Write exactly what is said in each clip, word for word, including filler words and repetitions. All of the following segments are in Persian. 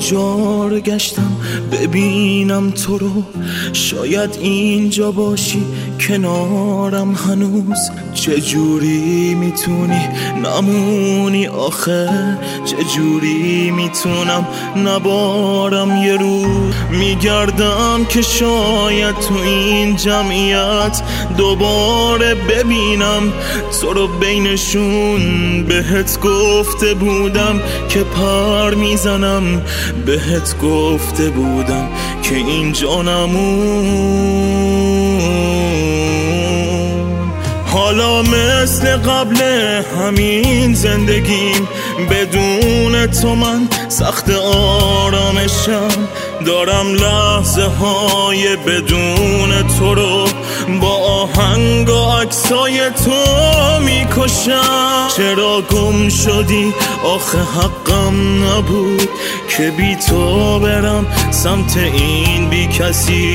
کجا گشتم ببینم تو رو، شاید اینجا باشی کنارم هنوز. چجوری میتونی نمونی آخه، چجوری میتونم نبارم یه روز. میگردم که شاید تو این جمعیت دوباره ببینم تو رو بینشون. بهت گفته بودم که پر میزنم، بهت گفته بودم که اینجا نمون. حالا مثل قبل همین زندگیم، بدون تو من سخت آرامشم. دارم لحظه های بدون تو رو با آهنگ و عکسای تو میکشم. چرا گم شدی آخه حقم نبود که بی تو برم سمت این بی کسی.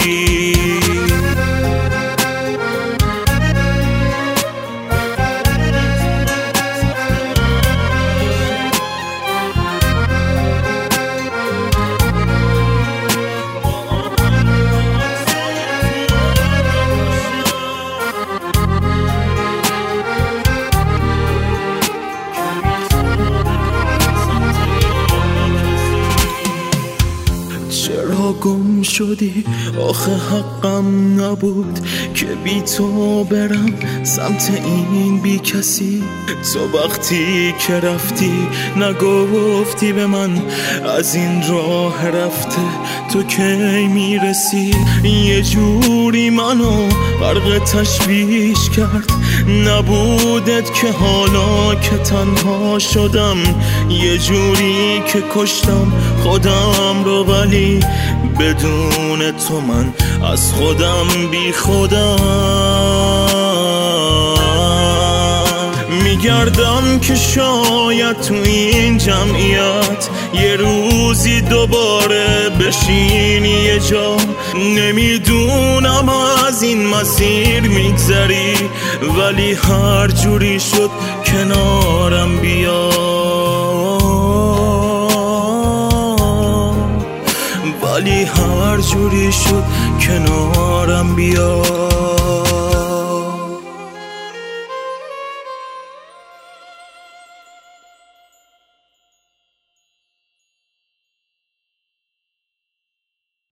چرا گم شدی آخه حقم نبود که بی تو برم سمت این بی کسی. تو وقتی که رفتی نگفتی به من از این راه رفته تو کی میرسی. یه جوری منو غرق تشویش کرد نبودت که حالا که تنها شدم. یه جوری که کشتم خودم رو، ولی بدون تو من از خودم بی خودم. میگردم که شاید تو این جمعیت یه روزی دوباره بشینی یه جا. نمیدونم از این مسیر میگذری، ولی هر جوری شد کنارم بیا. ولی هر جوری شد کنارم بیا.